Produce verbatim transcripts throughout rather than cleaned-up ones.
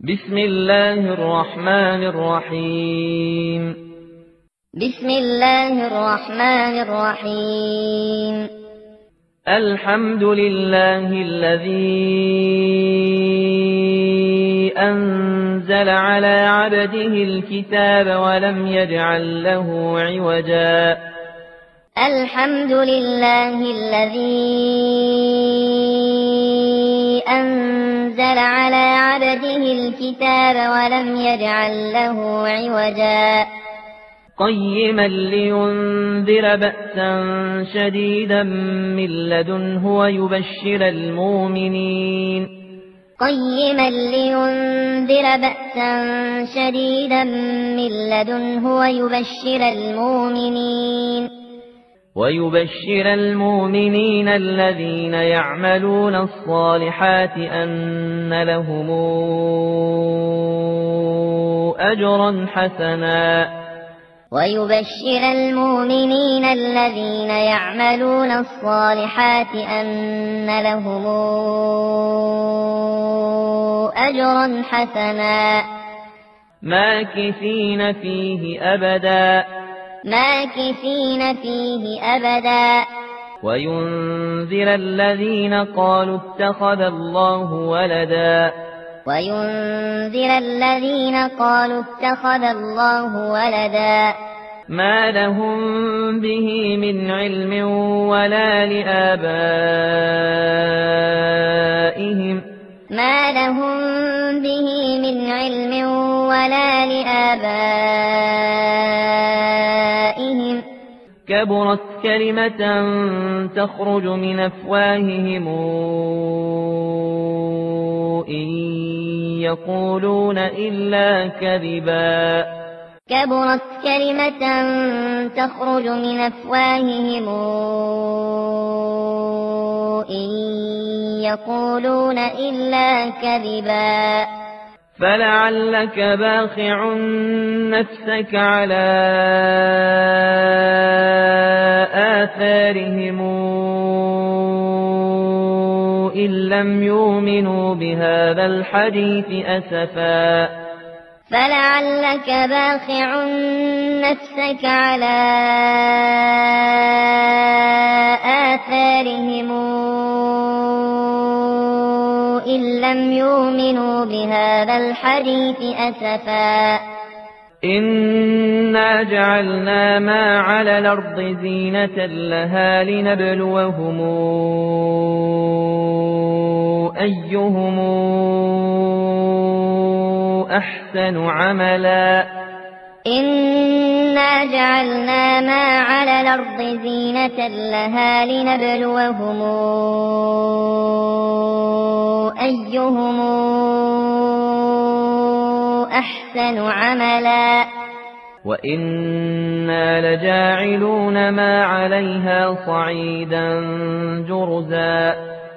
بسم الله الرحمن الرحيم بسم الله الرحمن الرحيم الحمد لله الذي أنزل على عبده الكتاب ولم يجعل له عوجا الحمد لله الذي أنزل على عبده الكتاب ولم يجعل له عوجا قيما لينذر بأسا شديدا من لدنه ويبشر المؤمنين قيما لينذر بأسا شديدا من لدنه ويبشر المؤمنين ويبشر المؤمنين الذين يعملون الصالحات أن لهم أجرا حسنا ويبشر المؤمنين الذين يعملون الصالحات أن لهم أجرا حسنا ماكثين فيه أبدا ماكثين فيه أبدا وينذر الذين قالوا اتخذ الله ولدا وينذر الذين قالوا اتخذ الله ولدا ما لهم به من علم ولا لآبائهم ما لهم به من علم ولا لآبائهم كبرت كلمة تخرج من أفواههم إن يقولون إلا كذبا كبرت كلمة تخرج من أفواههم إن يقولون إلا كذبا فلعلك باخع نفسك على آثارهم إن لم يؤمنوا بهذا الحديث أسفا فلعلك باخع نفسك على آثارهم إن لم يؤمنوا بهذا الحديث أسفا إنا جعلنا ما على الأرض زينة لها لنبلوهم أيهم أحسن عملا إنا جعلنا ما على الأرض زينة لها لنبلوهم أيهم أحسن عملا وإنا لجاعلون ما عليها صعيدا جرزا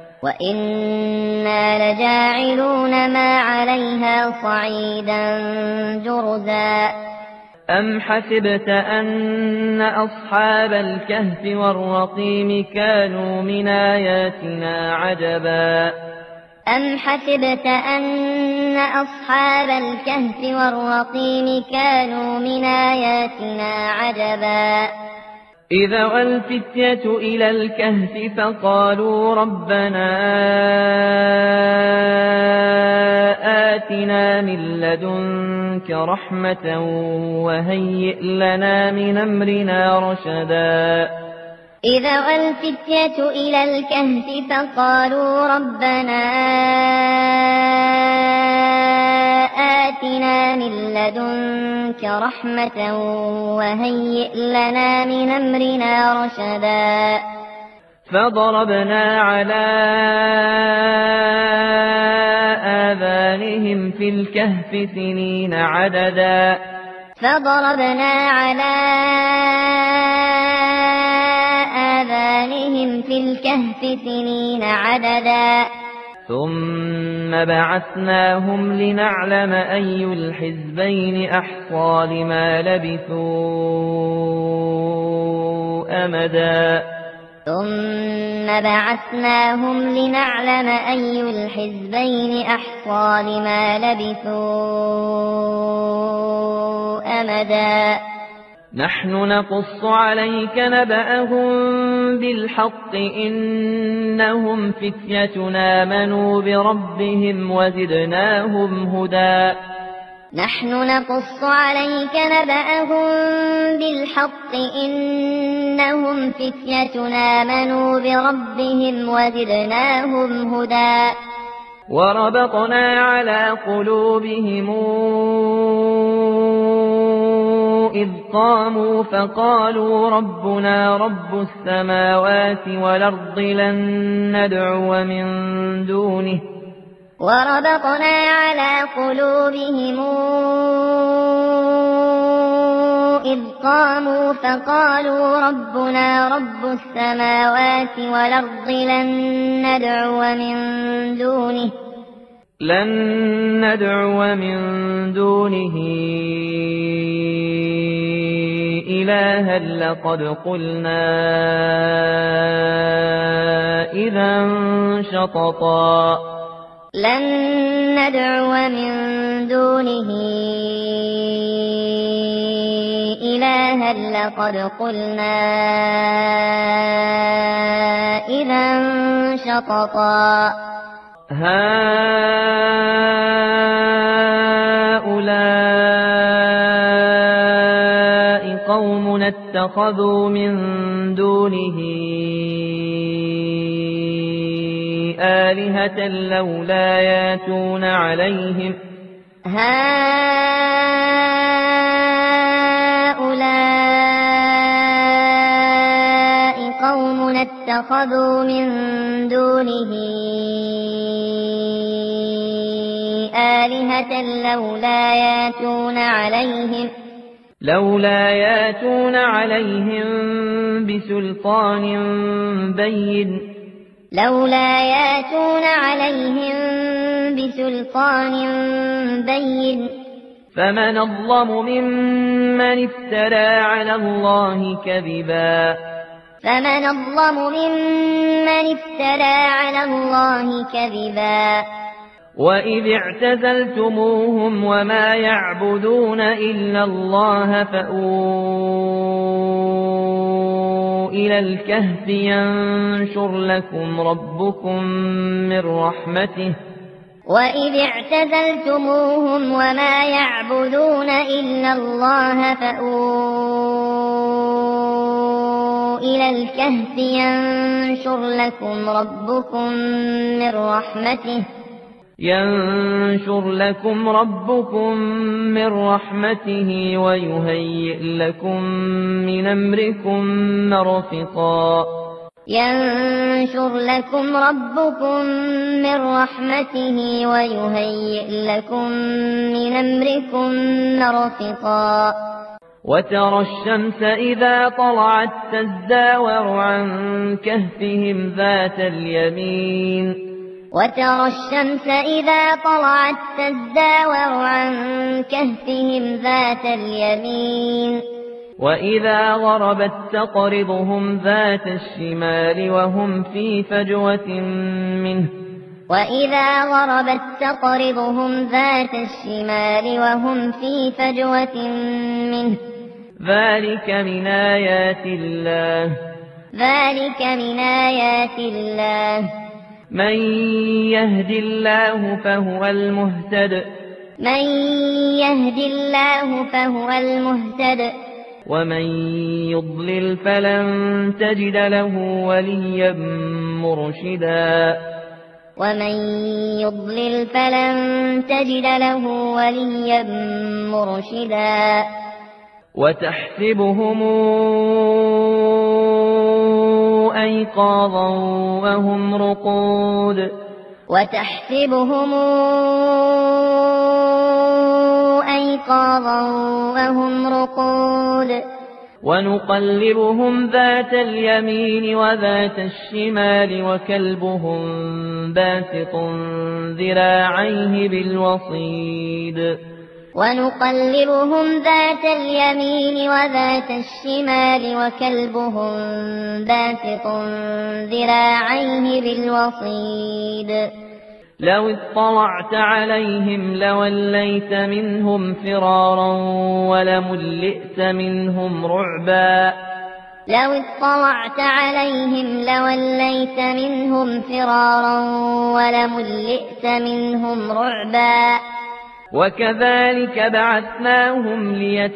وإنا لجاعلون ما عليها صعيدا جرزا أم حسبت أن أصحاب الكهف والرقيم كانوا من آياتنا عجبا أم حسبت أن أصحاب الكهف والرقيم كانوا من آياتنا عجبا إذا والفتية إلى الكهف فقالوا ربنا آتنا من لدنك رحمة وهيئ لنا من أمرنا رشدا إذا والفتية إلى الكهف فقالوا ربنا آتنا من لدنك رحمة وهيئ لنا من أمرنا رشدا فضربنا على آذانهم في الكهف سنين عددا فضربنا على آذانهم في الكهف سنين عددا ثم بعثناهم لنعلم أي الحزبين أحصى لما لبثوا أمدا ثم بعثناهم لنعلم أي الحزبين أحصى لما لبثوا أمدا نحن نقص عليك نبأهم بالحق إنهم فتية آمنوا بربهم وزدناهم هدى نحن نقص عليك نبأهم بالحق إنهم فتية آمنوا بربهم وزدناهم هدى وربطنا على قلوبهم إذ قاموا فقالوا ربنا رب السماوات والأرض لن ندعو من دونه وربطنا على قلوبهم إذ قاموا فقالوا ربنا رب السماوات والأرض لن ندعو من دونه لن ندعو من دونه إلها لقد قلنا إذا شططا لن ندعو من دونه إلها لقد قلنا إذا شططا هؤلاء قوم اتخذوا من دونه آلهة لولا ياتون عليهم هؤلاء قوم اتخذوا من دونه آلهة لولا ياتون عليهم لولا ياتون عليهم بسلطان بين لولا ياتون عليهم بسلطان بين فمن أظلم ممن افترى على الله كذبا فمن أظلم ممن افترى على الله كذبا وإذ اعتزلتموهم وما يعبدون إلا الله فأووا إلى الكهف ينشر لكم ربكم من رحمته وإذ اعتزلتموهم وما يعبدون إلا الله فأووا إلى الكهف ينشر لكم ربكم من رحمته ينشر لكم ربكم من رحمته ويهيئ لكم من أمركم مرفقا ينشر لكم ربكم من رحمته ويهيئ لكم من أمركم مرفقا وترى الشمس إذا طلعت تزداور عن كهفهم ذات اليمين وترى الشمس إذا طلعت تزداور عن كهفهم ذات اليمين وإذا غربت تقرضهم ذات الشمال وهم في فجوة منه وإذا غربت تقرضهم ذات الشمال وهم في فجوة منه ذلك من آيات الله ذلك من آيات الله من يهد الله فهو المهتد من يهد الله فهو المهتد ومن يضلل فلن تجد له وليا مرشدا ومن يضلل فلن تجد له وليا مرشدا وتحسبهم أيقاظا وهم رقود وتحسبهم أيقاظا وهم رقود ونقلبهم ذات اليمين وذات الشمال وكلبهم باسط ذراعيه بالوصيد ونقلبهم ذات اليمين وذات الشمال وكلبهم باسط ذراعيه بالوصيد لو اطلعت عليهم لوليت منهم فرارا ولملئت منهم رعبا لو اطلعت عليهم لوليت منهم فرارا ولملئت منهم رعبا وكذلك بعثناهم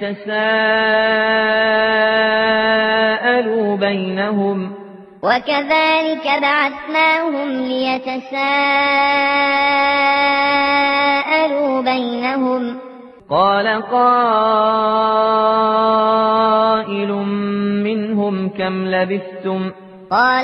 ليتساءلوا بينهم وكذلك بعثناهم ليتساءلوا بينهم قال قائل منهم كم لبثتم قال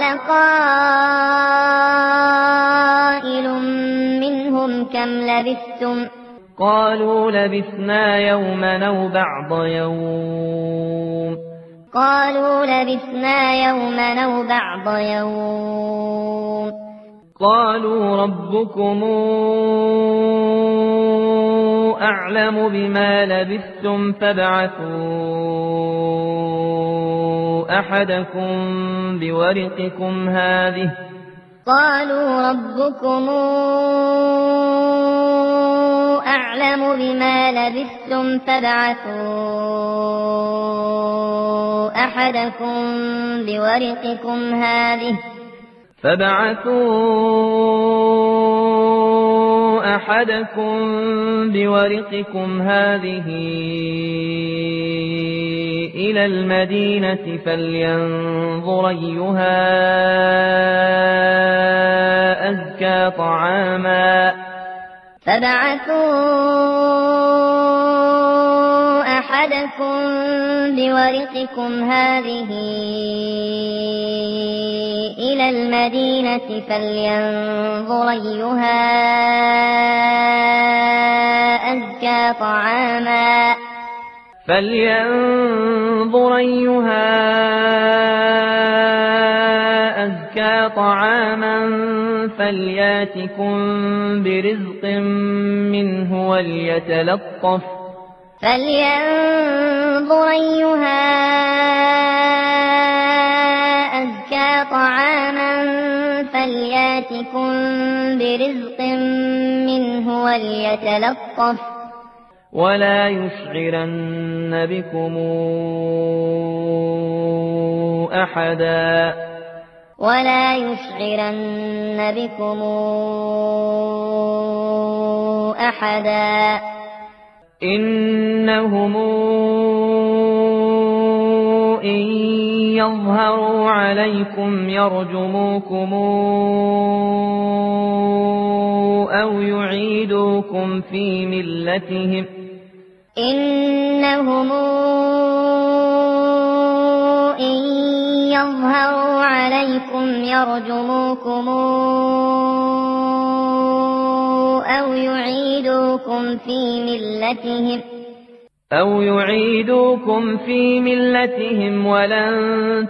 قائل منهم كم لبثتم قالوا لبثنا يوما أو بعض يوم قالوا لبثنا يوما أو بعض يوم قالوا ربكم أعلم بما لبثتم فابعثوا أحدكم بورقكم هذه قالوا ربكم أعلم بما لبثتم فابعثوا أحدكم بورقكم هذه فابعثوا أحدكم بورقكم هذه إلى المدينة فلينظر أيها أزكى طعاما فابعثوا أحدكم بورقكم هذه إلى المدينة فلينظر أيها أزكى طعاما فلينظر أيها أزكى طعاما فلياتكم برزق منه وليتلطف فلينظر أيها أزكى طعاما فلياتكم برزق منه وليتلطف ولا يشعرن بكم أحدا ولا يشعرن بكم أحدا إنهم إن يظهروا عليكم يرجموكم أو يعيدوكم في ملتهم إنهم إن يظهروا عليكم يرجموكم أو يعيدوكم في ملتهم أو يعيدوكم في ملتهم ولن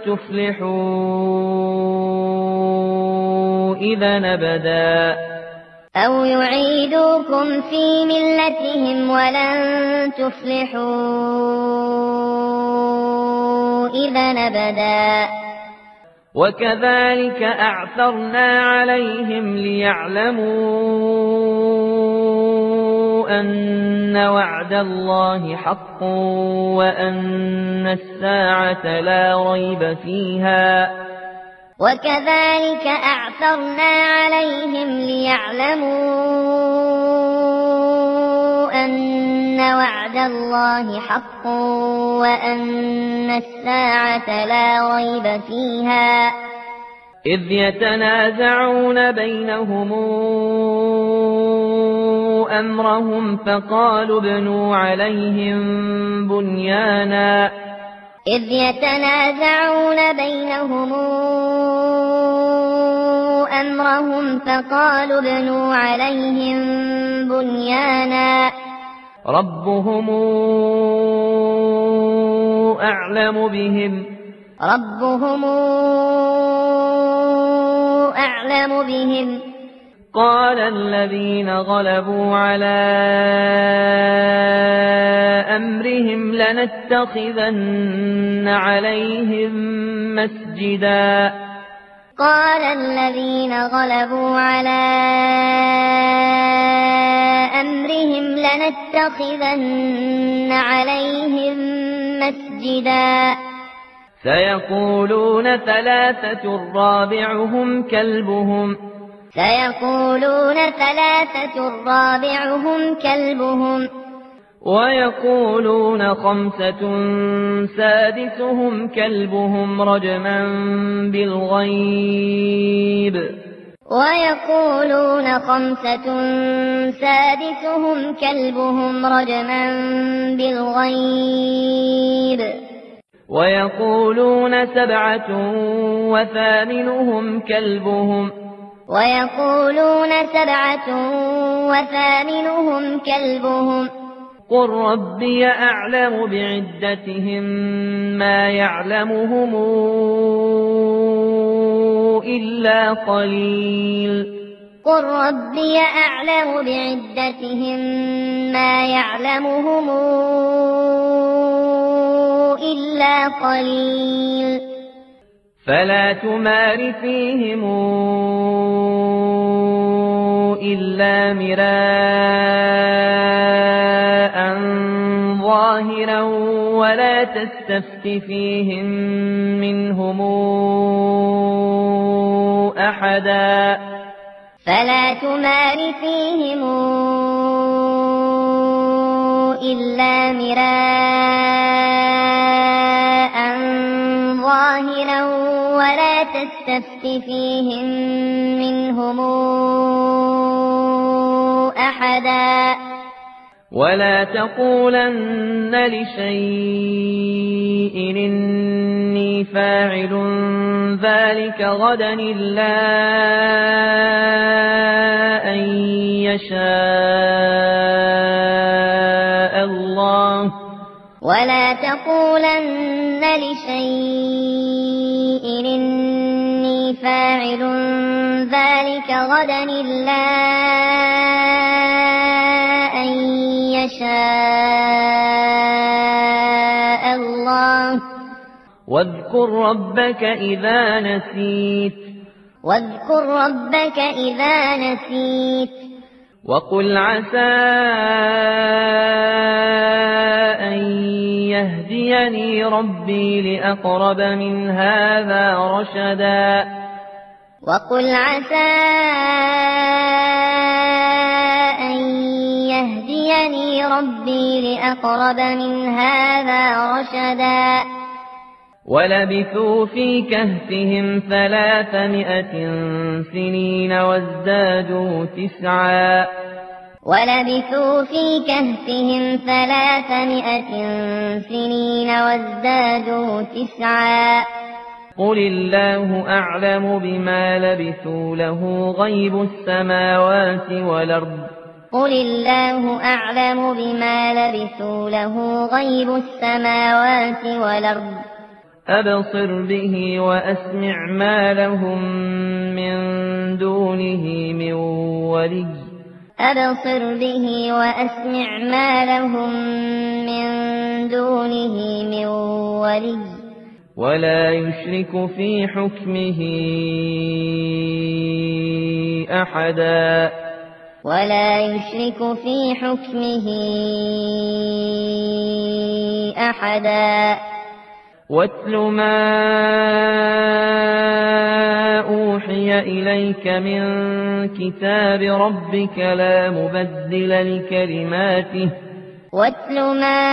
تفلحوا إذا أبدا أو يعيدوكم في ملتهم ولن تفلحوا إذا أبدا وكذلك أعثرنا عليهم ليعلموا أن وعد الله حق وأن الساعة لا ريب فيها وكذلك أعثرنا عليهم ليعلموا أن وعد الله حق وأن الساعة لا ريب فيها إذ يتنازعون بينهم أمرهم فقالوا ابنوا عليهم بنيانا إذ يتنازعون بينهم أمرهم فقالوا ابنوا عليهم بنيانا ربهم أعلم بهم ربهم أعلم بهم قال الذين غلبوا على أمرهم لنتخذن عليهم مسجدا قال الذين غلبوا على أمرهم لنتخذن عليهم مسجدا سيقولون ثلاثة رابعهم كلبهم سيقولون ثلاثة رابعهم كلبهم ويقولون خمسة سادسهم كلبهم رجما بالغيب ويقولون خمسة سادسهم كلبهم رجما بالغيب ويقولون سبعة وثامنهم كلبهم ويقولون سبعة وثامنهم كلبهم قل ربي أعلم بعدتهم ما يعلمهم إلا قليل قل ربي أعلم بعدتهم ما يعلمهم إلا قليل فلا تمار فيهم إلا مراء ظاهرا ولا تستفت فيهم منهم أحدا فلا تمار فيهم إلا مراء ظاهرا ولا تستفت فيهم منهم أحدا ولا تقولن لشيء إني فاعل ذلك غدا إلا أن يشاء الله ولا تقولن لشيء إني فاعل ذلك غدا إلا أن يشاء الله واذكر ربك إذا نسيت واذكر ربك إذا نسيت وقل عسى أن يهديني ربي لأقرب من هذا رشدا وقل عسى أن يهديني ربي لأقرب من هذا رشدا ولبثوا في كهفهم ثلاثمائة سنين وازدادوا تسعا ولبثوا في كهفهم ثلاثمائة سنين وازدادوا تسعا قل الله أعلم بما لبثوا له غيب السماوات والأرض قل الله أعلم بما لبثوا له غيب السماوات والأرض أبصر به وأسمع ما لهم من دونه من ولي أبصر به وأسمع ما لهم من دونه من ولي ولا يشرك في حكمه أحدا ولا يشرك في حكمه أحدا واتل ما أوحي إليك من كتاب ربك لا مبدل لكلماته واتل ما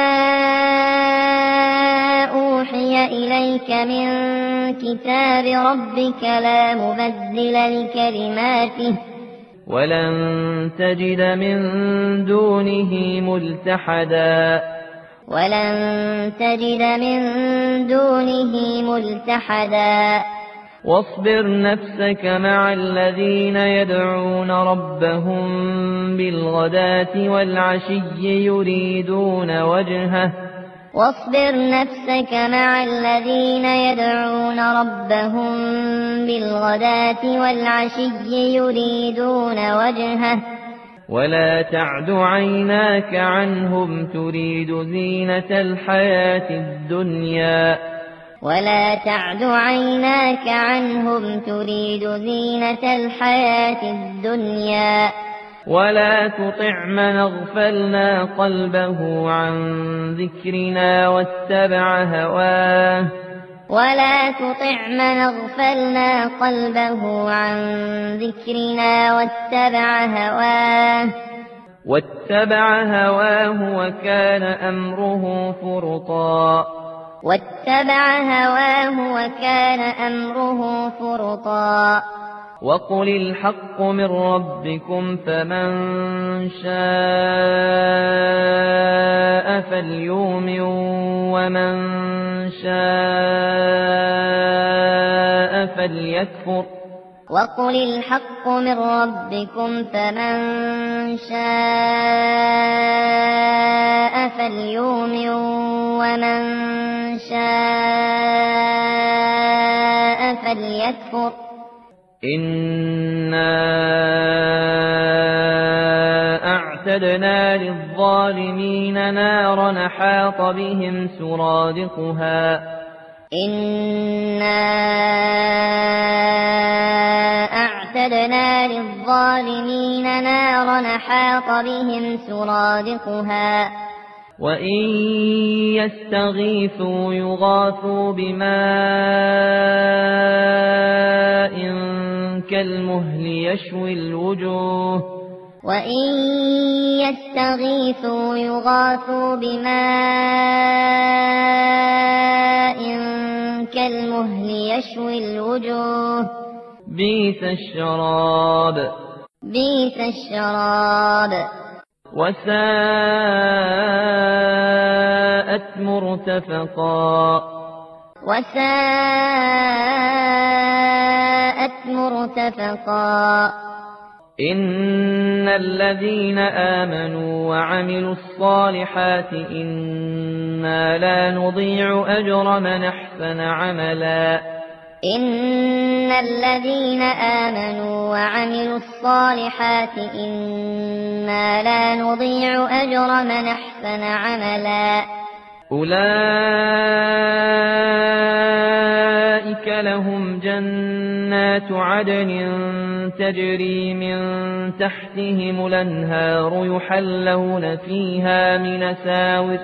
أوحي إليك من كتاب ربك لا مبدل لكلماته ولن تجد من دونه ملتحدا ولن تجد من دونه ملتحدا واصبر نفسك مع الذين يدعون ربهم بالغداة والعشي يريدون وجهه واصبر نفسك مع الذين يدعون ربهم بالغداة والعشي يريدون وجهه ولا تعد عيناك عنهم تريد زينة الحياة الدنيا ولا تعد عيناك عنهم تريد زينة الحياة الدنيا ولا تطع من اغفلنا قلبه عن ذكرنا واتبع هواه ولا تطع من اغفلنا قلبه عن ذكرنا واتبع هواه واتبع هواه وكان أمره فرطا واتبع هواه وكان أمره فرطا وقل الحق من ربكم فمن شاء فليؤمن ومن شاء فليكفر وقل الحق من ربكم فمن شاء فليؤمن ومن شاء فليكفر إنا أعتدنا للظالمين نارا أحاط بهم سرادقها إنا أعتدنا للظالمين نارا أحاط بهم سرادقها وإن يستغيثوا يغاثوا بماء كالمهل يشوي الوجوه وإن يستغيثوا يغاثوا بماء كالمهل يشوي الوجوه بئس الشراب بئس الشراب وساءت مرتفقا وساءت مرتفقا إن الذين آمنوا وعملوا الصالحات إنا لا نضيع أجر من أحسن عملا إن الذين آمنوا وعملوا الصالحات إنا لا نضيع أجر من أحسن عملا أولئك لهم جنات عدن تجري من تحتهم الأنهار يحلون فيها من ساور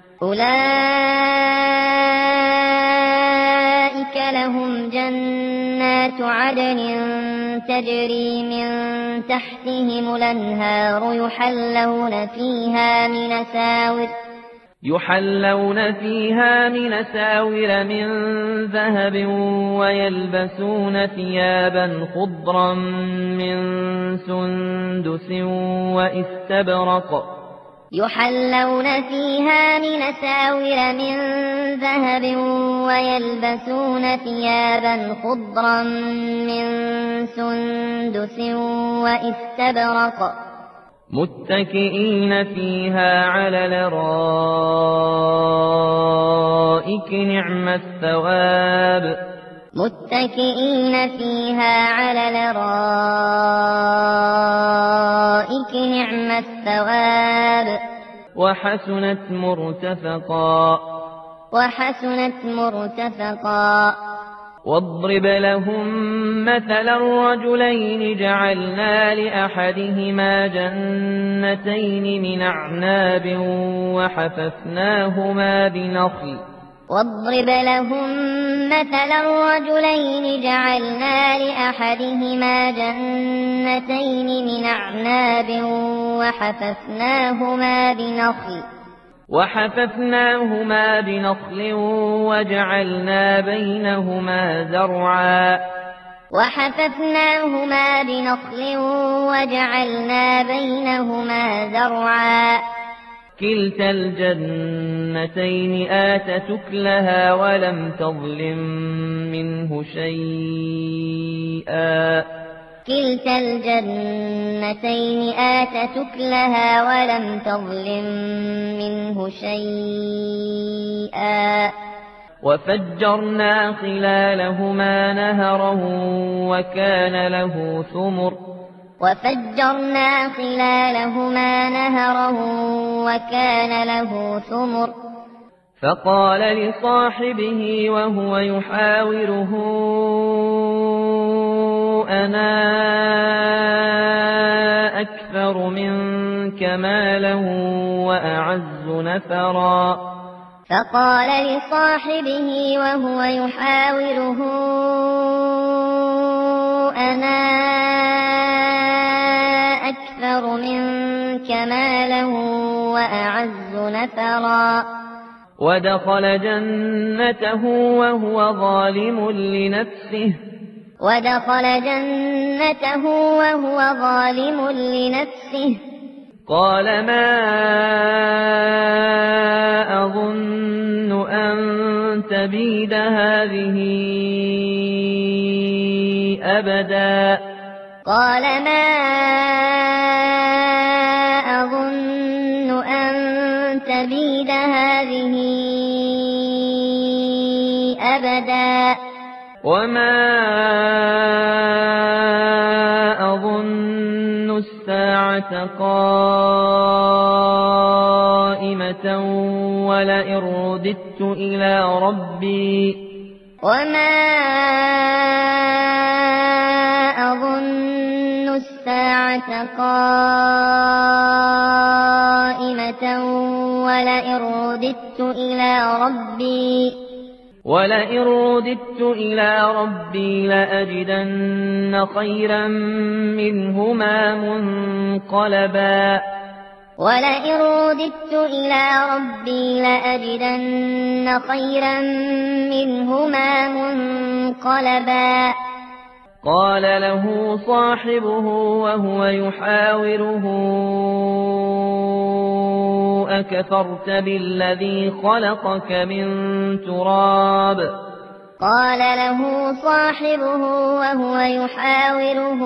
أولئك لهم جنات عدن تجري من تحتهم الأنهار يحلون فيها من ساور يحلون فيها من ساور من ذهب ويلبسون ثيابا خضرا من سندس واستبرق يحلون فيها من ساور من ذهب ويلبسون ثيابا خضرا من سندس واستبرق متكئين فيها على الأرائك نعم الثواب متكئين فيها على الأرائك نعم الثواب وحسنت مرتفقا وحسنت مرتفقا واضرب لهم مثلا الرجلين جعلنا لأحدهما جنتين من أعناب وحففناهما بنخل واضرب لهم مثلا الرجلين جعلنا لأحدهما جنتين من أعناب وحففناهما بنخل وحففناهما بنخل وجعلنا بينهما زرعا وحففناهما بنخل وجعلنا بينهما زرعا كلتا الجنتين آتت أكلها ولم تظلم منه شيئا كلتا الجنتين آتت أكلها ولم تظلم منه شيئا وفجرنا خلالهما نهرا وكان له ثمر وفجرنا خلالهما نهرا وكان له ثمر فقال لصاحبه وهو يحاوره أنا أكثر منك مالا وأعز نفرا فقال لصاحبه وهو يحاوره أنا أكثر منك مالا وأعز نفرا ودخل جنته وهو ظالم لنفسه ودخل جنته وهو ظالم لنفسه قال ما أظن أن تبيد هذه أبدا قال ما أظن أن تبيد هذه أبدا وما أظن الساعة قائمة ولئن رددت إلى ربي وما أظن الساعة قائمة ولئن رددت إلى ربي ولئن رددت إلى ربي لأجدن خيرا منهما منقلبا ولئن رددت إلى ربي لأجدن خيرا منهما منقلبا قال له صاحبه وهو يحاوره أكفرت بالذي خلقك من تراب قال له صاحبه وهو يحاوره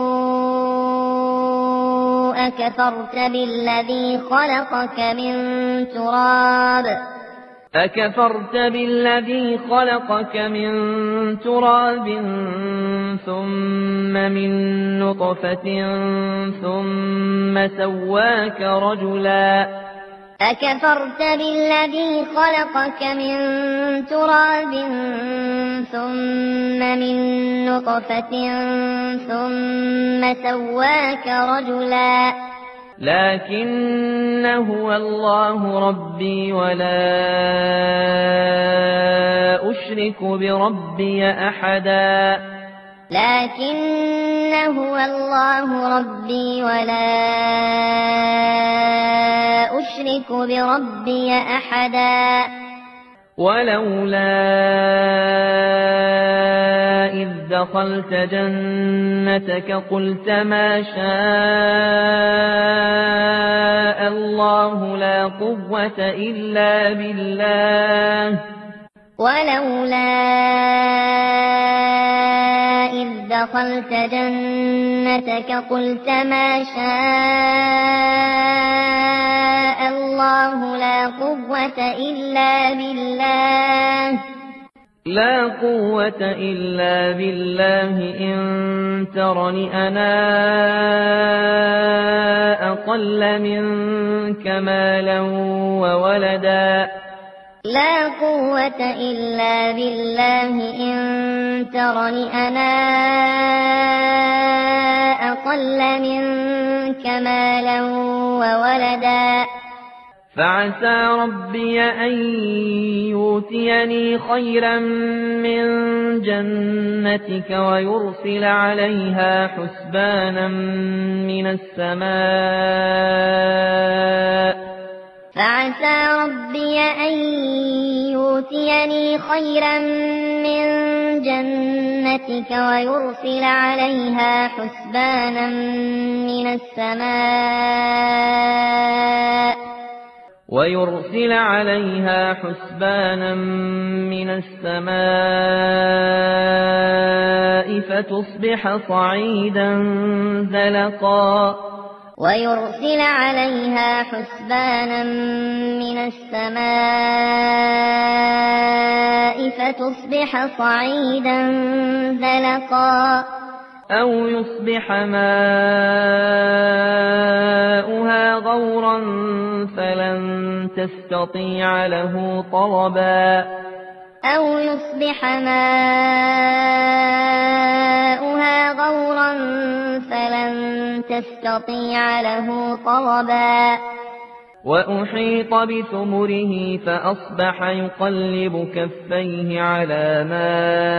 أكفرت بالذي خلقك من تراب أكفرت بالذي خلقك من تراب ثم من نطفة ثم سواك رجلا أكفرت بالذي خلقك من تراب ثم من نطفة ثم سواك رجلا لكن هو الله ربي ولا أشرك بربي أحدا لكن هو الله ربي ولا أشرك بربي أحدا ولولا إذ دخلت جنتك قلت ما شاء الله لا قوة إلا بالله ولولا إذ دخلت جنتك قلت ما شاء الله لا قوة إلا بالله لا قوة إلا بالله إن ترني أنا أقل منك مالا وولدا لا قوة إلا بالله إن ترني أنا أقل منك مالا وولدا فعسى ربي أن يؤتيني خيرا من جنتك ويرسل عليها حسبانا من السماء فعسى ربي أن يؤتيني خيرا من جنتك ويرسل عليها حسبانا من السماء ويرسل عليها حسبانا من السماء فتصبح صعيدا زلقا ويرسل عليها حسبانا من السماء فتصبح صعيدا زلقا أو يصبح ماؤها غورا فلن تستطيع له طلبا أو يصبح ماؤها غورا فلن تستطيع له طلبا وأحيط بثمره فأصبح يقلب كفيه على ما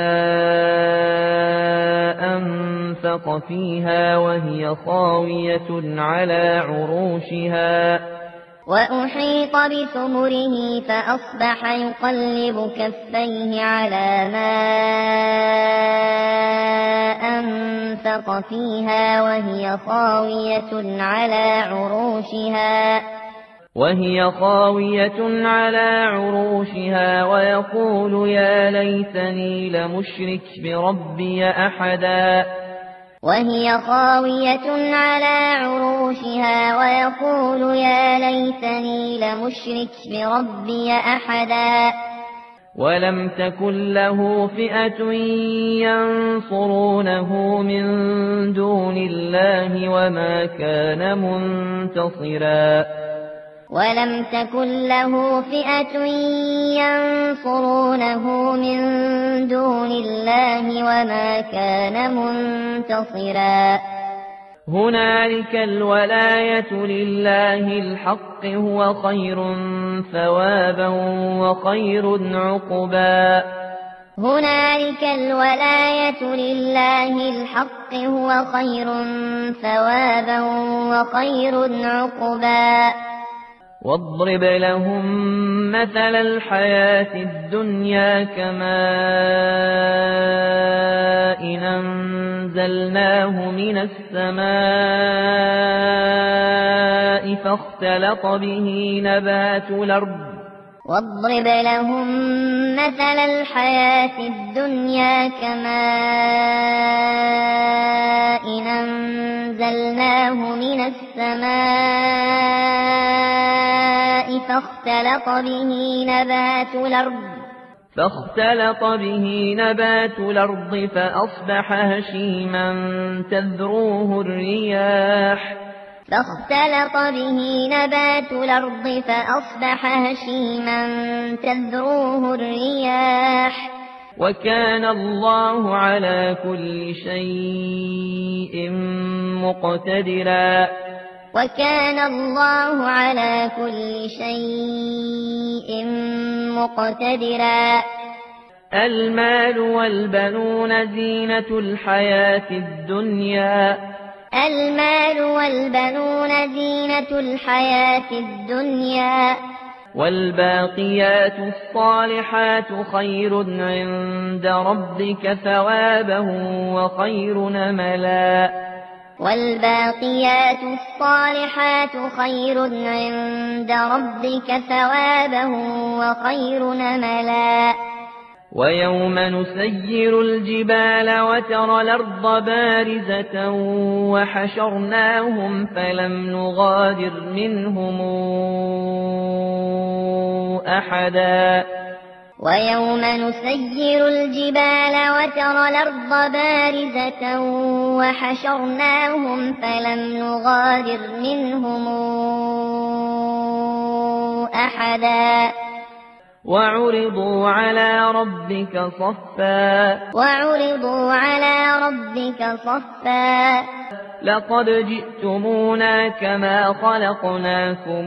أنفق فيها وهي خاوية على عروشها وأحيط بثمره فأصبح يقلب كفيه على ما أنفق فيها وهي خاوية على عروشها وهي خاوية على عروشها ويقول يا ليتني لمشرك بربي أحدا وهي خاوية على عروشها ويقول يا ليتني لمشرك بربي أحدا ولم تكن له فئة ينصرونه من دون الله وما كان منتصرا ولم تكن له فئة ينصرونه من دون الله وما كان منتصرا هنالك الولاية لله الحق هو خير ثوابا وخير عقبا هنالك الولاية لله الحق هو خير ثوابا وخير عقبا واضرب لهم مثل الحياة الدنيا كماء أنزلناه من السماء فاختلط به نبات الأرض واضرب لهم مثل الحياة الدنيا كماء أنزلناه من السماء فاختلط به نبات الأرض فاختلط به نبات الأرض فأصبح هشيما تذروه الرياح فاختلط به نبات الأرض فأصبح هشيما تذروه الرياح وكان الله على كل شيء مقتدرا وكان الله على كل شيء مقتدرا المال والبنون زينة الحياة الدنيا المال والبنون زينة الحياة الدنيا والباقيات الصالحات خير عند ربك ثوابا وخير أملا والباقيات الصالحات خير عند ربك ثوابا وخير أملا ويوم نسير الجبال وترى الأرض بارزة وحشرناهم فلم نغادر منهم أحدا ويوم نسير الجبال وترى الأرض بارزة وحشرناهم فلم نغادر منهم أحدا وعرضوا على ربك صفا وعرضوا على ربك صفا لقد جئتمونا كما خلقناكم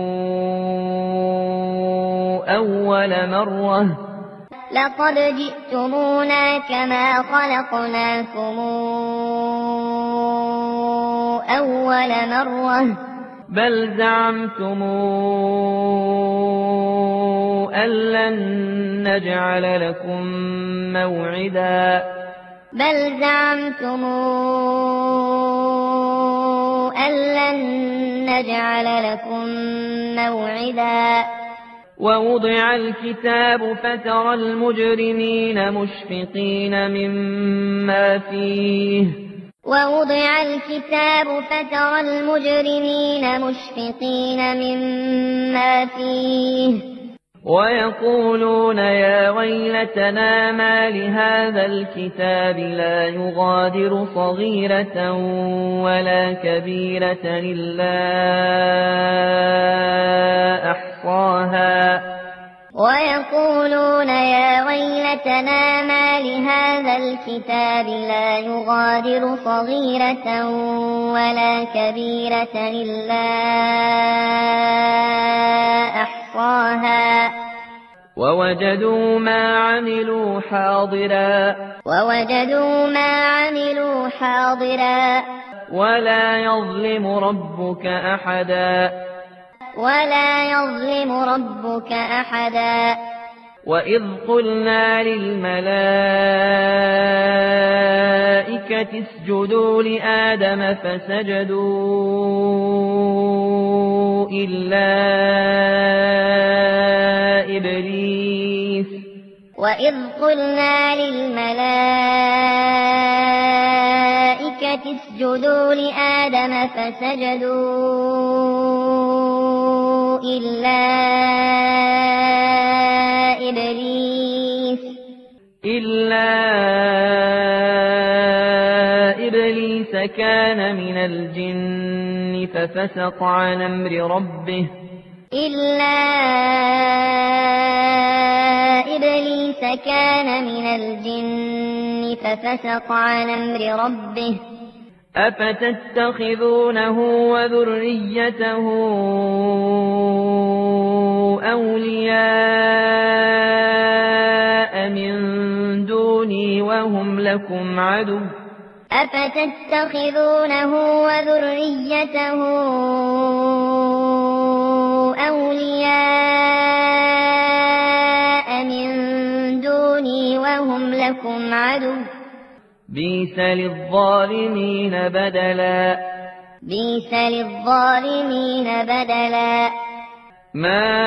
أول مرة لقد جئتمونا كما خلقناكم أول مرة بل زعمتم أن لن نجعل لكم موعدا بل زعمتم أن لن نجعل لكم موعدا ووضع الكتاب فترى المجرمين مشفقين مما فيه ووضع الكتاب فترى المجرمين مشفقين مما فيه ويقولون يا ويلتنا ما لهذا الكتاب لا يغادر صغيرة ولا كبيرة إلا أحصاها ويقولون يا ويلتنا ما لهذا الكتاب لا يغادر صغيرة ولا كبيرة إلا أحصاها ووجدوا ما عملوا حاضرا ووجدوا ما عملوا حاضرا ولا يظلم ربك أحدا ولا يظلم ربك أحدا وإذ قلنا للملائكة اسجدوا لآدم فسجدوا إلا إبليس وإذ قلنا للملائكة اسجدوا لآدم فسجدوا إلا إبليس إلا إبليس كان من الجن ففسق عن أمر ربه إلا إبليس كان من الجن ففسق عن أمر ربه أفتتخذونه وذريته أولياء من دوني وهم لكم عدو أفتتخذونه وذريته أولياء من دوني وهم لكم عدو بئس للظالمين بدلا بئس للظالمين بدلا ما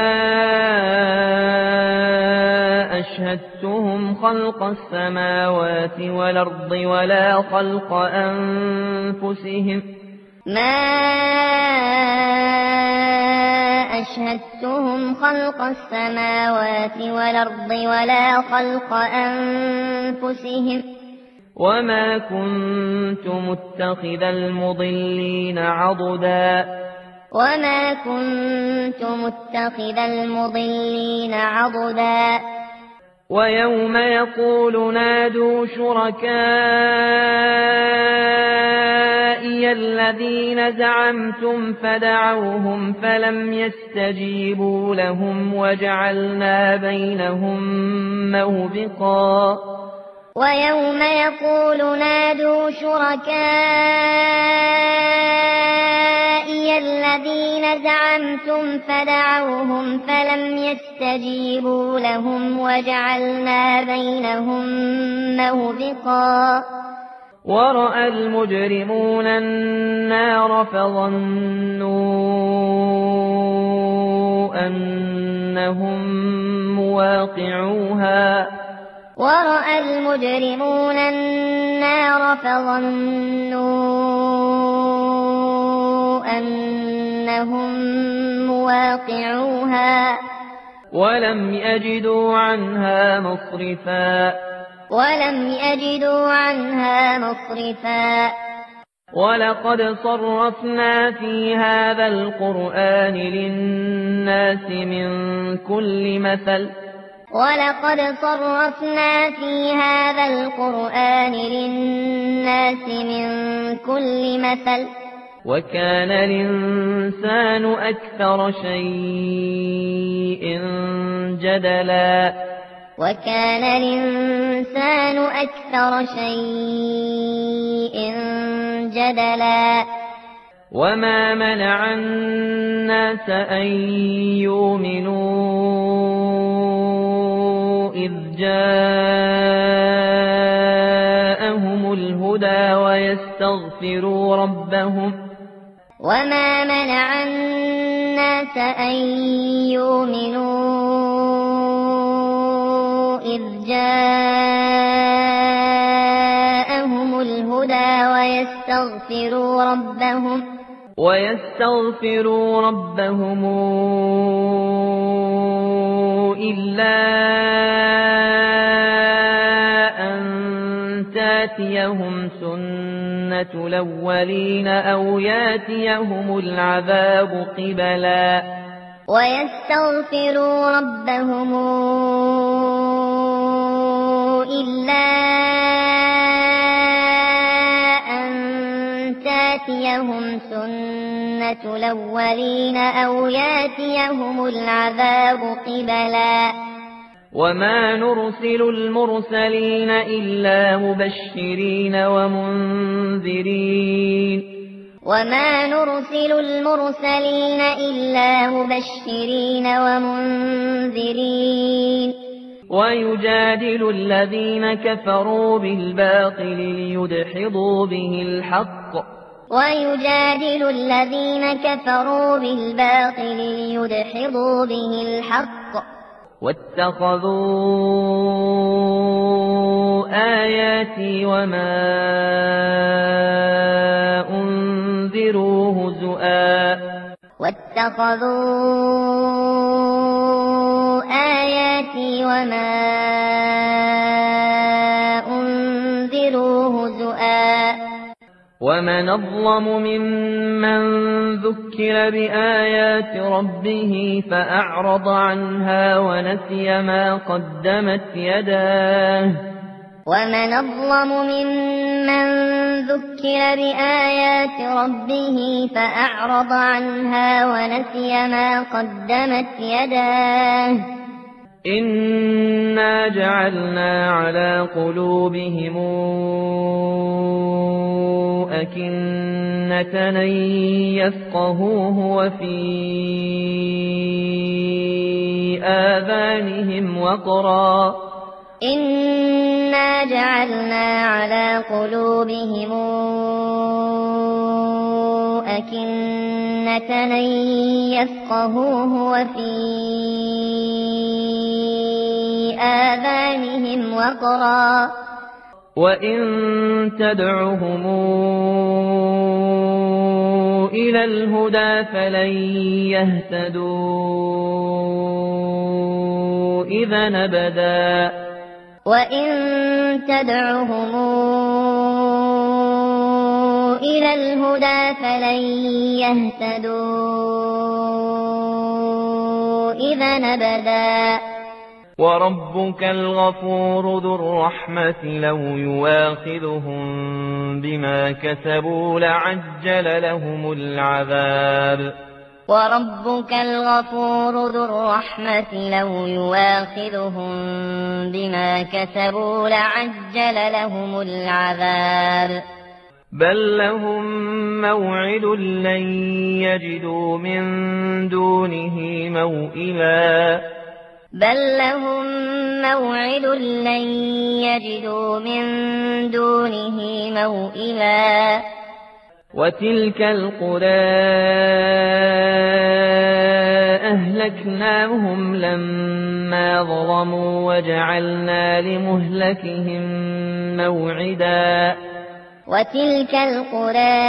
أشهدتهم خلق السماوات والأرض ولا خلق أنفسهم ما أشهدتهم خلق السماوات والأرض ولا خلق أنفسهم وما كنت متخذ المضلين عضدا وما كنت متخذ المضلين عضدا ويوم يقول نادوا شركائي الذين زعمتم فدعوهم فلم يستجيبوا لهم وجعلنا بينهم موبقا ويوم يقول نادوا شركائي الذين زعمتم فدعوهم فلم يستجيبوا لهم وجعلنا بينهم موبقا ورأى المجرمون النار فظنوا أنهم مواقعوها ورأى المجرمون النار فظنوا أنهم مواقعوها ولم يجدوا عنها مصرفا ولم يجدوا عنها مصرفا ولقد صرفنا في هذا القرآن للناس من كل مثل ولقد صرفنا في هذا القرآن للناس من كل مثل وكان الإنسان أكثر شيء جدلا وكان الإنسان أكثر شيء جدلا وما منع الناس أن يؤمنوا إذ جاءهم الهدى ويستغفروا ربهم وما منع الناس أن يؤمنوا إذ جاءهم الهدى ويستغفروا ربهم ويستغفروا ربهم إلا أن تاتيهم سنة الأولين أو ياتيهم العذاب قبلا ويستغفروا ربهم إلا أن تاتيهم سنة الأولين أو ياتيهم العذاب قبلا وما نرسل المرسلين إلا مبشرين ومنذرين وما نرسل المرسلين إلا مبشرين ومنذرين ويجادل الذين كفروا بالباطل ليدحضوا به الحق ويجادل الذين كفروا بالباطل ليدحضوا به الحق واتخذوا آياتي وما أنذروا هزؤا واتخذوا آياتي وما أنذروا هزؤا ومن أظلم ممن ذكر بآيات ربه فأعرض عنها ونسي ما قدمت يداه ومن أظلم ممن ذكر بآيات ربه فأعرض عنها ونسي ما قدمت يداه إنا جعلنا على قلوبهم أكنة أن يفقهوه وفي آذانهم وقرا إنا جعلنا على قلوبهم أكنة أن يفقهوه وفي آذانهم وقرا وإن تدعهم إلى الهدى فلن يهتدوا إذا أبدا وإن تدعهم إلى الهدى فلن يهتدوا إذا أبدا وربك الغفور ذو الرحمة لو يواخذهم بما كسبوا لعجل لهم العذاب وربك الغفور ذو الرحمة لو يواخذهم بما كسبوا لعجل لهم العذاب بل لهم موعد لن يجدوا من دونه موئلا بل لهم موعد لن يجدوا من دونه موئلا وتلك القرى أهلكناهم لما ظلموا وجعلنا لمهلكهم موعدا وتلك القرى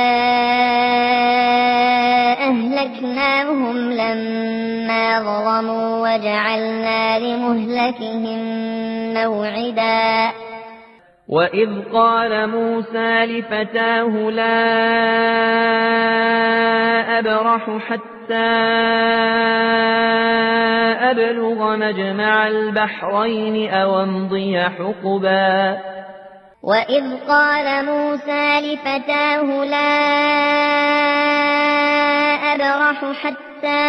أهلكناهم لما ظلموا وجعلنا لمهلكهم موعدا وإذ قال موسى لفتاه لا أبرح حتى أبلغ مجمع البحرين أو أمضي حقبا وإذ قال موسى لفتاه لا أبرح حتى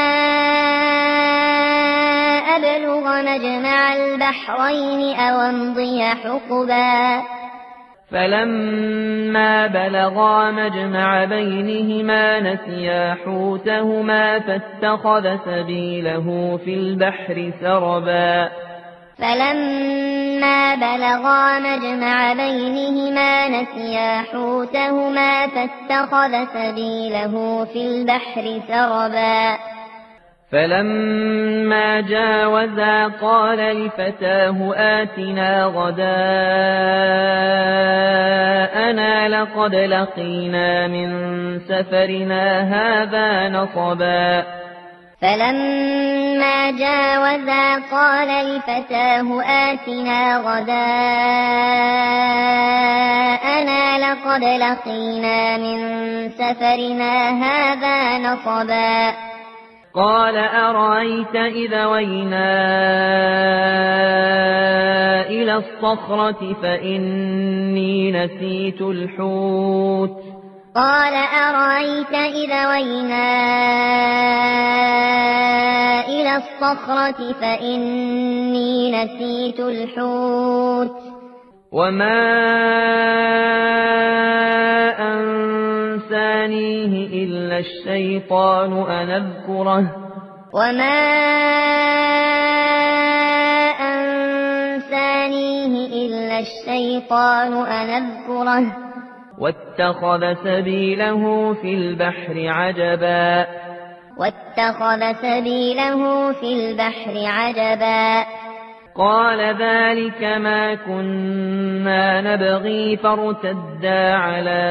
أبلغ مجمع البحرين أو أمضي حقبا فلما بلغا مجمع بينهما نسيا حوتهما فاتخذ سبيله في البحر سربا فلما بلغا مجمع بينهما نسيا حوتهما فاتخذ سبيله في البحر سربا فلما جاوزا قال لفتاه آتنا غداءنا لقد لقينا من سفرنا هذا نصبا فلما جاوزا قال لفتاه آتنا غداءنا لقد لقينا من سفرنا هذا نصبا قال أرأيت إذا وينا إلى الصخرة فإني نسيت الحوت قال أرأيت إذا وينا إلى الصخرة فإني نسيت الحوت وما أنسانيه إلا الشيطان أن أذكره وما أنسانيه إلا الشيطان أن أذكره واتخذ سبيله في البحر عجبا واتخذ سبيله في البحر عجبا قال ذلك ما كنا نبغي فارتدا على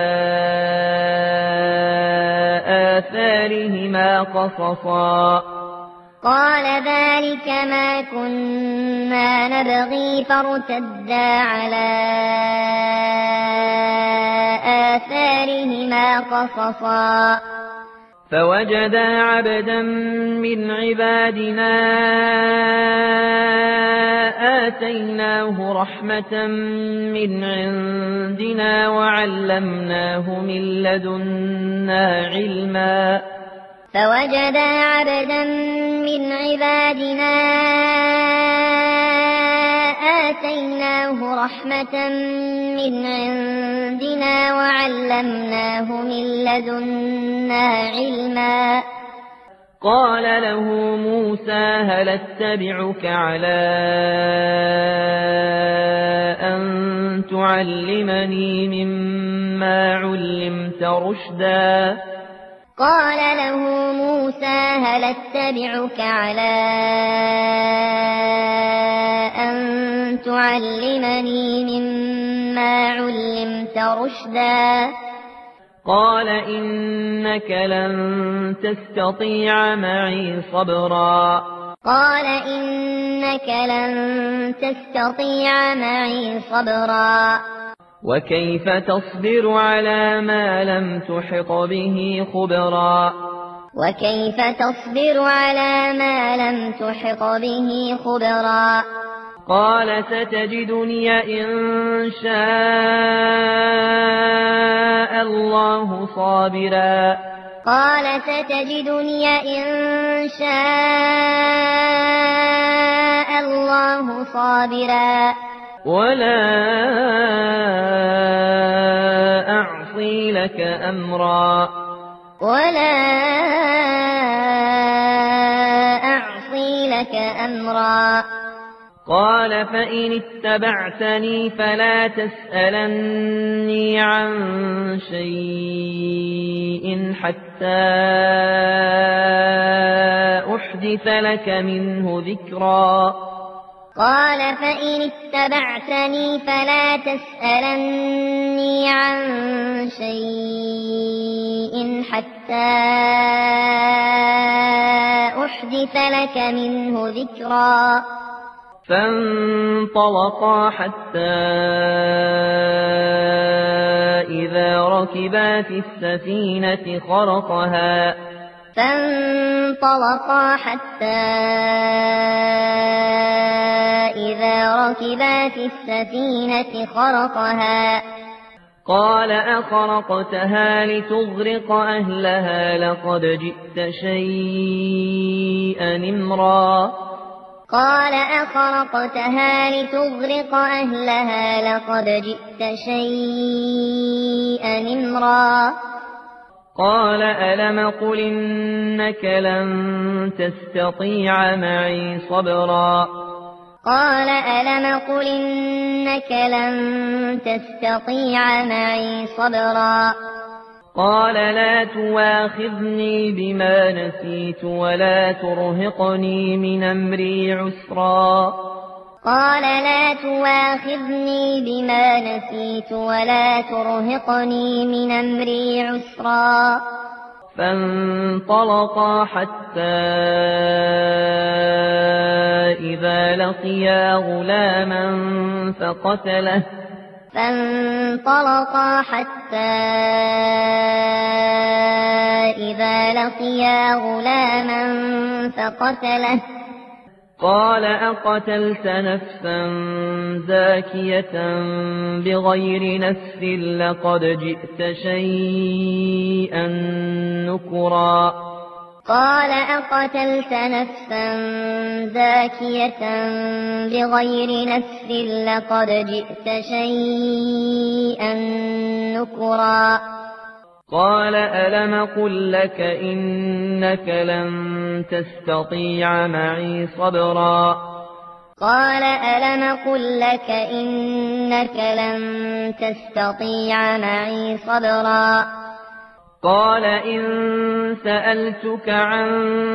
آثارهما قصصا قال ذلك ما كنا نبغي فارتدا على آثارهما قصصا فوجدا عبدا من عبادنا آتيناه رحمة من عندنا وعلمناه من لدنا علما فوجدا عبدا من عبادنا آتيناه رحمة من عندنا وعلمناه من لدنا علما قال له موسى هل اتبعك على أن تعلمني مما علمت رشدا قال له موسى هل اتبعك على أن تعلمني مما علمت رشدا قال إنك لن تستطيع معي صبرا قال إنك لن تستطيع معي صبرا وكيف تصبر على ما لم تحط به خبرا وكيف تصبر على ما لم تحط به خبرا قال ستجدني إن شاء الله صابرا قال ستجدني إن شاء الله صابرا ولا أعصي لك أمرا ولا أعصي لك أمرا قال فإن اتبعتني فلا تسألني عن شيء حتى أحدث لك منه ذكرا قال فإن اتبعتني فلا تسألني عن شيء حتى أحدث لك منه ذكرا فانطلقا حتى إذا ركبا في السفينة خرقها فانطلقا حتى إذا ركبا في السفينة خرقها قال أخرقتها لتغرق أهلها لقد جئت شيئا إمرا قال أخرقتها لتغرق أهلها لقد جئت شيئا إمرا قال ألم قل إنك لن تستطيع معي صبرا قال ألم قل إنك لن تستطيع معي صبرا قال لا تواخذني بما نسيت ولا ترهقني من أمري عسرا قال لا تواخذني بما نسيت ولا ترهقني من أمري عسرا فانطلقا حتى إذا لقيا غلاما فقتله فانطلقا حتى إذا لقيا غلاما فقتله قال أقتلت نفسا زاكية بغير نفس لقد جئت شيئا نكرا قال أقتلت نفسا زاكية بغير نفس لقد جئت شيئا نكرا قال ألم قل لك إنك لن تستطيع معي صبرا قال ألم قل لك إنك لن تستطيع معي صبرا قال إن سألتك عن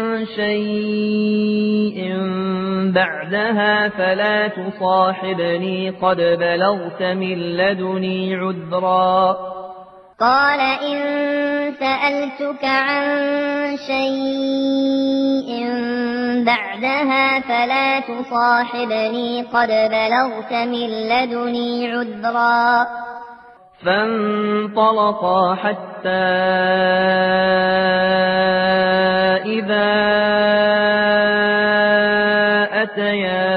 شيء بعدها فلا تصاحبني قد بلغت من لدني عذرا قال إن سألتك عن شيء بعدها فلا تصاحبني قد بلغت من لدني عذرا فانطلقا حتى إذا أتيا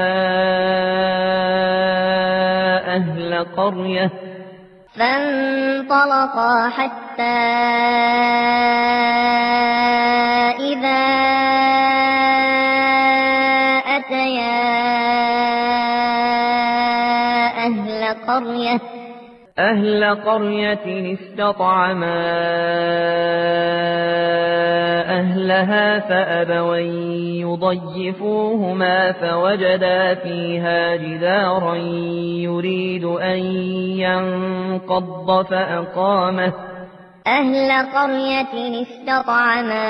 أهل قرية فانطلقا حتى إذا أتيا أهل قرية أهل قرية استطعما أهلها فأبوا يضيفوهما فوجدا فيها جدارا يريد أن ينقض فأقامه أهل قرية استطعما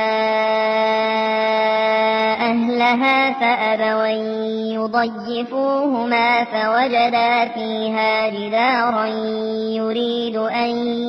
أهلها فأبوا يضيفوهما فوجدا فيها جدارا يريد أن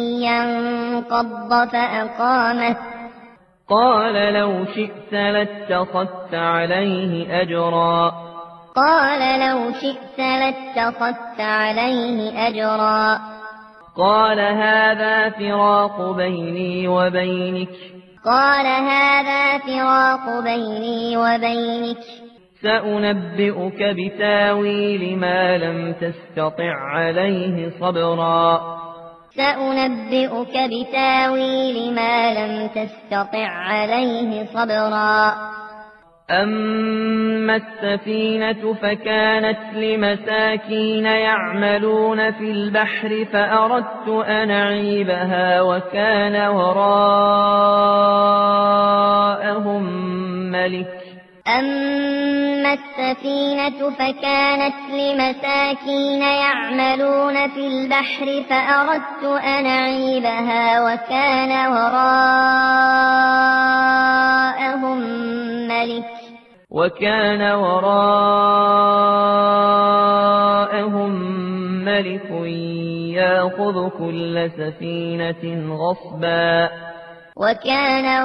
ينقض فأقامه قال لو شئت لاتخذت عليه أجرا قال لو شئت لاتخذت عليه أجرا قال هذا فراق بيني وبينك قال هذا فراق بيني وبينك سأنبئك بتاويل ما لم تستطع عليه صبرا سأنبئك بتاويل ما لم تستطع عليه صبرا أما السفينة فكانت لمساكين يعملون في البحر فأردت أن أعيبها وكان وراءهم ملك أما السفينة فكانت لمساكين يعملون في البحر فأردت أن أعيبها وكان وراءهم ملك وكان وراءهم ملك يأخذ كل سفينة غصبا وكان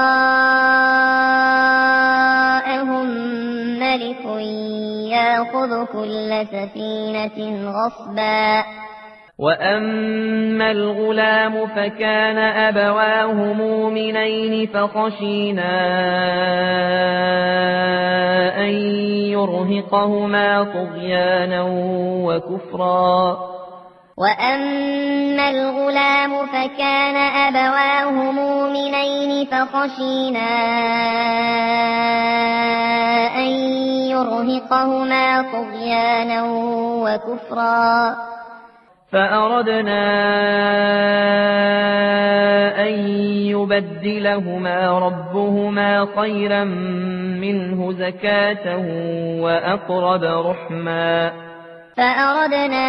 وراءهم ملك يأخذ كل سفينة غصبا وأما الغلام فكان أبواه مؤمنين فخشينا أن يرهقهما طغيانا وكفرا وأما الغلام فكان أبواه مؤمنين فخشينا أن يرهقهما طغيانا وكفرا فأردنا أن يبدلهما ربهما خيرا منه زكاة وأقرب رحما فأردنا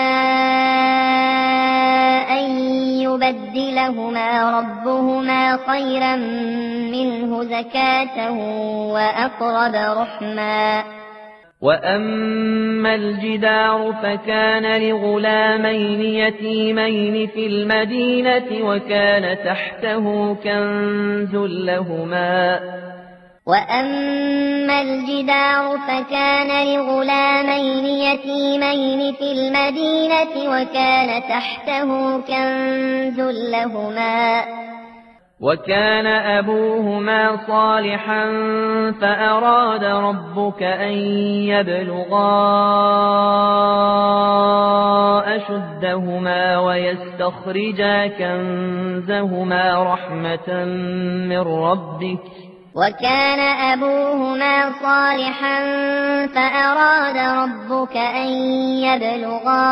أن يبدلهما ربهما خيرا منه زكاة وأقرب رحما وأما الجدار فكان لغلامين يتيمين في المدينة وكان تحته كنز لهما وأما الجدار فكان لغلامين يتيمين في المدينة وكان تحته كنز لهما وكان أبوهما صالحا فأراد ربك أن يبلغا أشدهما ويستخرجا كنزهما رحمة من ربك وكان أبوهما صالحا فأراد ربك أن يبلغا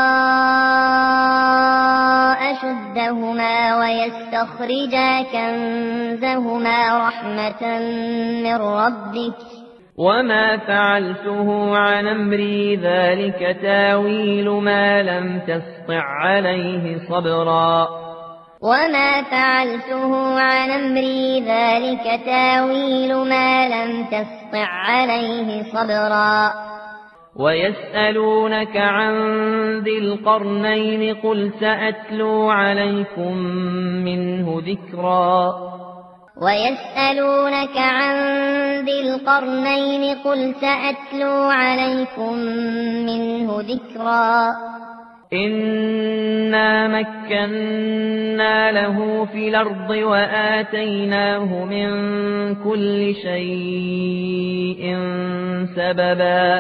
أشدهما ويستخرجا كنزهما رحمة من ربك وما فعلته عن أمري ذلك تاويل ما لم تسطع عليه صبرا وما فعلته عن أمري ذلك تاويل ما لم تسطع عليه صبرا ويسألونك عن ذي القرنين قل سأتلو عليكم منه ذكرا ويسألونك عن ذي القرنين قل سأتلو عليكم منه ذكرا إنا مكنا له في الأرض وآتيناه من كل شيء سببا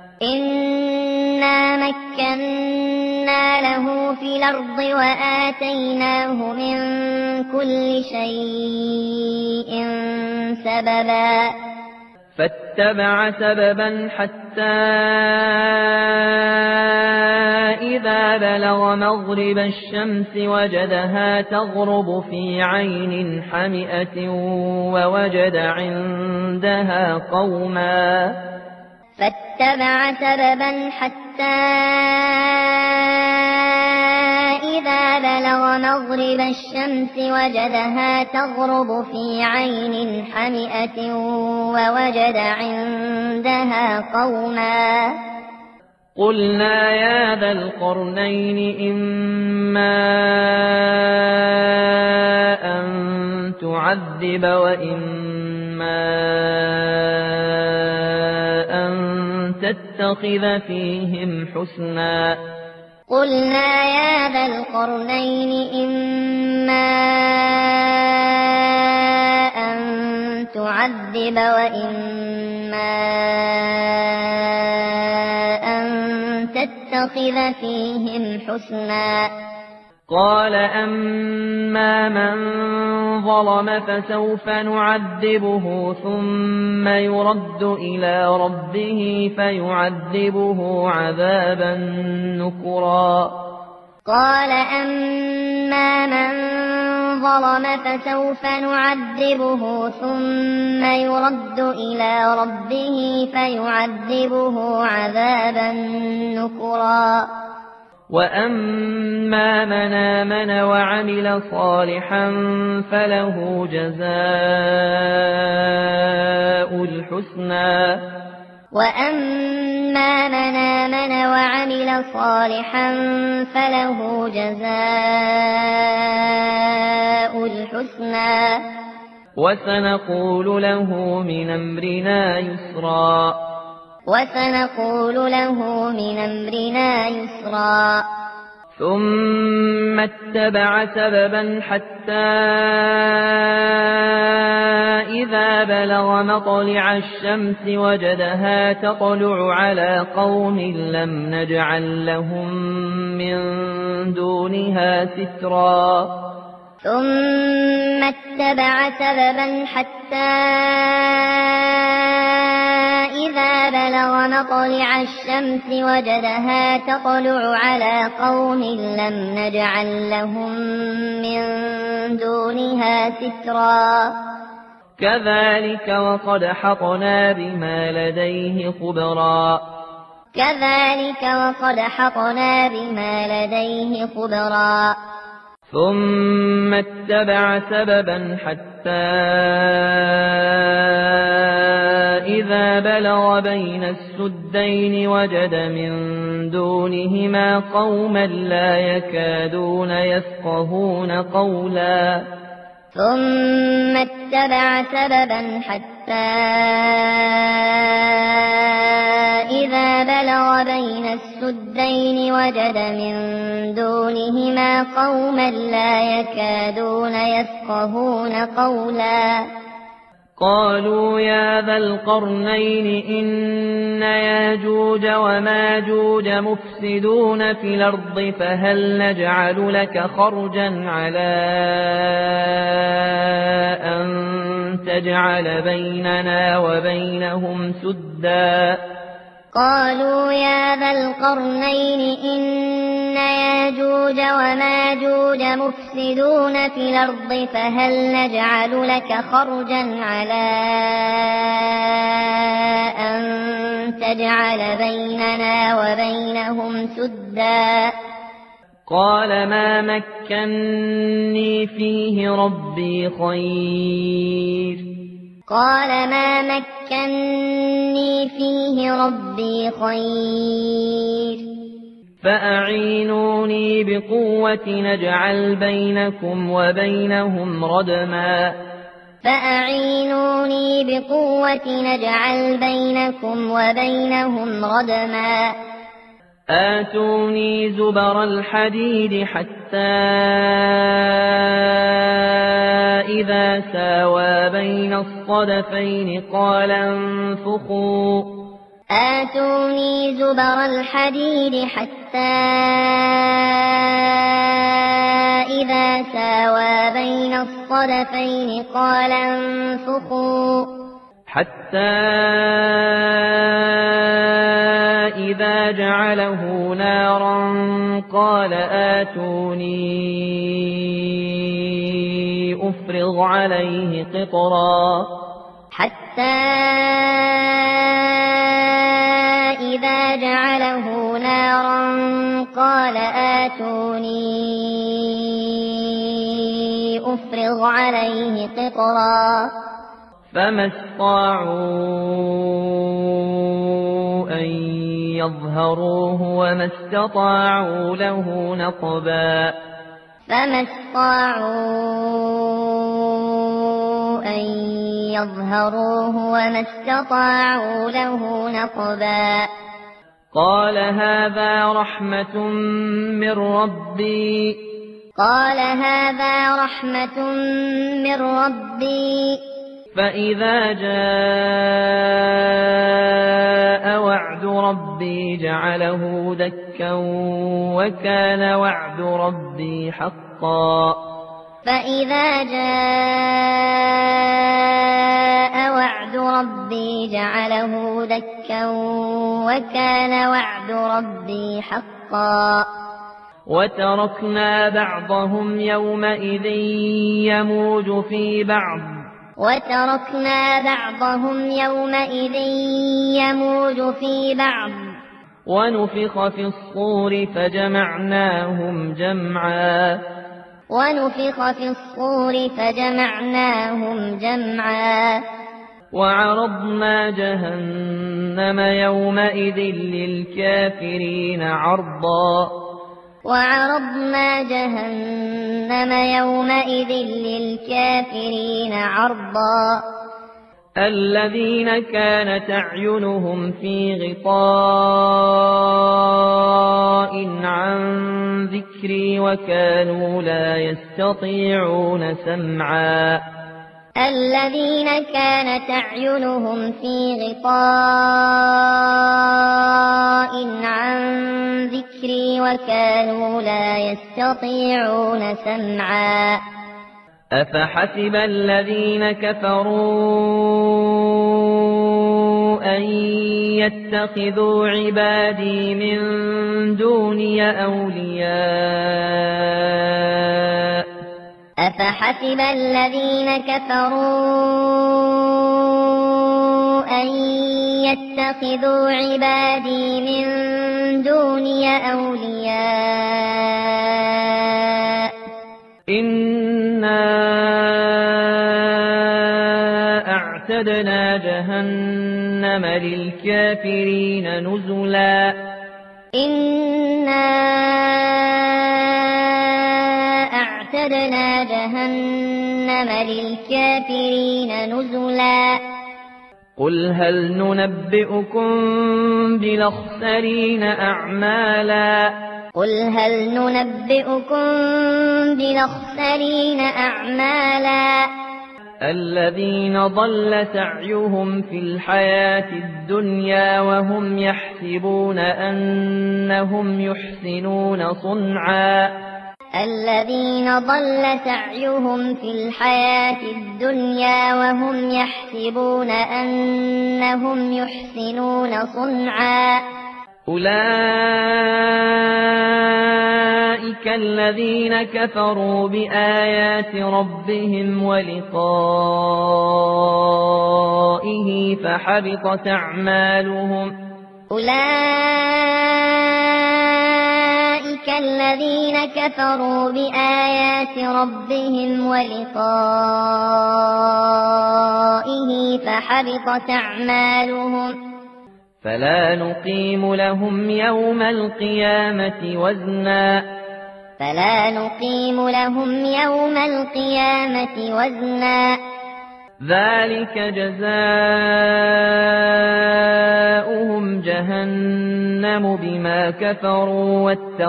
إنا مكنا له في الأرض وآتيناه من كل شيء سببا فاتبع سببا حتى إذا بلغ مغرب الشمس وجدها تغرب في عين حمئة ووجد عندها قوما فاتبع سببا حتى إذا بلغ مغرب الشمس وجدها تغرب في عين حمئة ووجد عندها قوما قلنا يا ذا القرنين إما أن تعذب وإما أن تتخذ فيهم حسنا قلنا يا ذا القرنين إما أن تعذب وإما أن تتخذ فيهم حسنا قال أما من ظلم فسوف نعذبه ثم يرد إلى ربه فيعذبه عذابا نكرا قال أما من ظلم فسوف نعذبه ثم يرد إلى ربه فيعذبه عذابا نكرا وأما من آمن وعمل صالحا فله جزاء الحسنى وأما من آمن وعمل صالحا فله جزاء الحسنى وسنقول له من أمرنا يسرا وسنقول له من أمرنا يسرا ثم اتبع سببا حتى إذا بلغ مطلع الشمس وجدها تطلع على قوم لم نجعل لهم من دونها سترا ثم اتبع سببا حتى إذا بلغ مطلع الشمس وجدها تطلع على قوم لم نجعل لهم من دونها سترا كذلك وقد حطنا بما لديه خبرا كذلك وقد حطنا بما لديه خبرا ثم اتبع سببا حتى إذا إذا بلغ بين السدين وجد من دونهما قوما لا يكادون يفقهون قولا ثم اتبع سببا حتى إذا بلغ بين السدين وجد من دونهما قوما لا يكادون يفقهون قولا قالوا يا ذا القرنين إن ياجوج وماجوج مفسدون في الأرض فهل نجعل لك خرجا على أن تجعل بيننا وبينهم سدا قالوا يا ذا القرنين إن ياجوج وماجوج مفسدون في الأرض فهل نجعل لك خرجا على أن تجعل بيننا وبينهم سدا قال ما مكني فيه ربي خير قال ما مكني فيه ربي خير فأعينوني بقوة نجعل بينكم وبينهم ردما فأعينوني بقوة نجعل بينكم وبينهم ردما آتوني زبر الحديد حتى إذا ساوى بين الصدفين قال انفخوا آتوني زبر الحديد حتى إذا ساوى بين الصدفين قال انفخوا حتى إذا جعله نارا قال آتوني أفرغ عليه قطرا حتى إذا جعله نارا قال آتوني أفرغ عليه قطرا فما استطاعوا أن يظهروه وما استطاعوا له نقبا فما استطاعوا أن يظهروه وما استطاعوا له نقبا قال هذا رحمة من ربي قال هذا رحمة من ربي فإذا جاء وعد ربي جعله دكا وكان وعد ربي حقا فإذا جاء وعد ربي جعله دكا وكان وعد ربي حقا وتركنا بعضهم يومئذ يموج في بعض وتركنا بعضهم يومئذ يموج في بعض ونفخ في الصور فجمعناهم جمعا ونفخ في الصور فجمعناهم جمعا وعرضنا جهنم يومئذ للكافرين عرضا وعرضنا جهنم يومئذ للكافرين عرضا الذين كانت أعينهم في غطاء عن ذكري وكانوا لا يستطيعون سمعا الذين كانت أعينهم في غطاء عن ذكري وكانوا لا يستطيعون سمعا أفحسب الذين كفروا أن يتخذوا عبادي من دوني أولياء أفحسب الذين كفروا أن يتخذوا عبادي من دوني أولياء إنا أعتدنا أعتدنا جهنم للكافرين نزلا إنا أعتدنا جهنم للكافرين نزلا قل هل ننبئكم بالأخسرين أعمالا قل هل ننبئكم بالأخسرين أعمالا الذين ضل سعيهم في الحياة الدنيا وهم يحسبون أنهم يحسنون صنعا الذين ضل سعيهم في الحياة الدنيا وهم يحسبون أنهم يحسنون صنعا أولئك الذين كفروا بآيات ربهم ولقائه فحبطت أعمالهم أولئك الذين كفروا بآيات ربهم ولقائه فحبطت أعمالهم فلا نقيم لهم يوم القيامة وزنا فلا نقيم لهم يوم القيامة وزنا ذلك جزاؤهم جهنم بما كفروا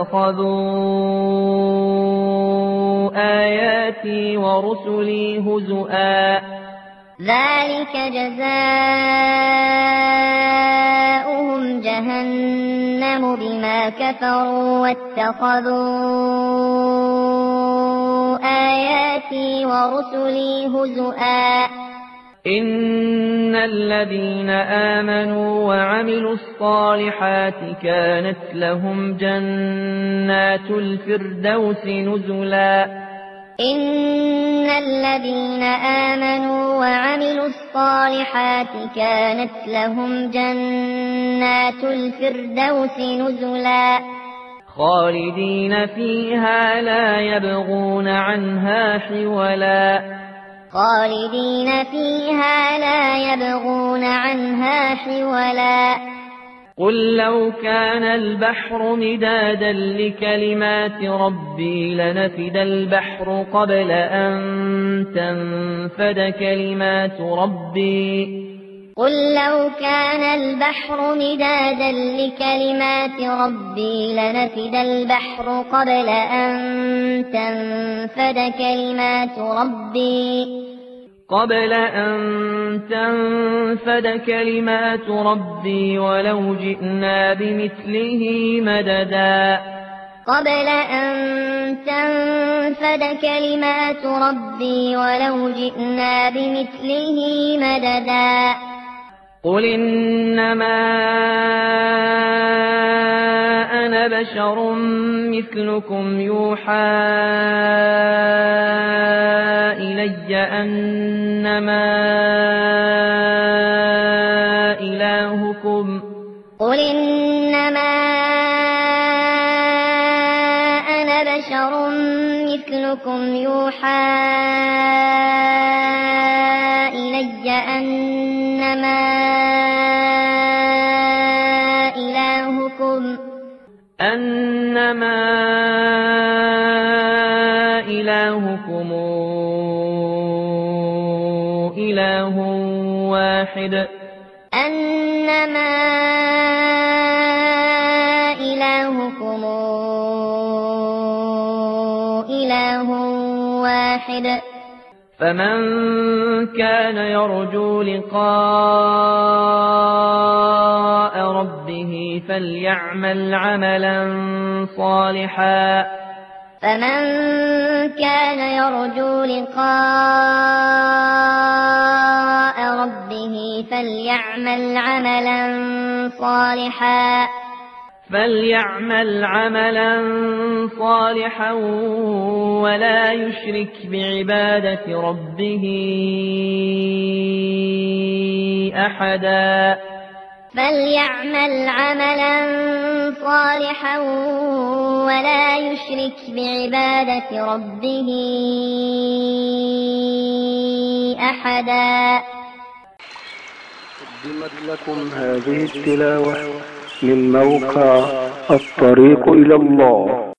واتخذوا آياتي ورسلي هزؤا ذلك جزاؤهم جهنم بما كفروا واتخذوا آياتي ورسلي هزؤا إن الذين آمنوا وعملوا الصالحات كانت لهم جنات الفردوس نزلا إن الذين آمنوا وعملوا الصالحات كانت لهم جنات الفردوس نزلا خالدين فيها لا يبغون عنها حولا خالدين فيها لا يبغون عنها حولا قل لو كان البحر مدادا لكلمات ربي لنفد البحر قبل أن تنفد كلمات ربي قل لو كان البحر مدادا لكلمات ربي لنفد البحر قبل أن تنفد كلمات ربي قبل أن تنفد كلمات ربي ولو جئنا بمثله مددا قبل أن تنفد كلمات ربي ولو جئنا بمثله مددا قل إنما أنا بشر مثلكم يوحى إلي أنما إلهكم قل إنما أنا بشر مثلكم يوحى إلي أنما إلهكم أنما إلهكم إله واحد أنما إلهكم إله واحد فمن كان يرجو لقاء ربه فليعمل عملا صالحا فمن كان يرجو لقاء ربه فليعمل عملا صالحا فليعمل عملا صالحا ولا يشرك بعبادة ربه أحدا فليعمل عملا صالحا ولا يشرك بعبادة ربه أحدا قدمت لكم هذه التلاوة من موقع الطريق إلى الله.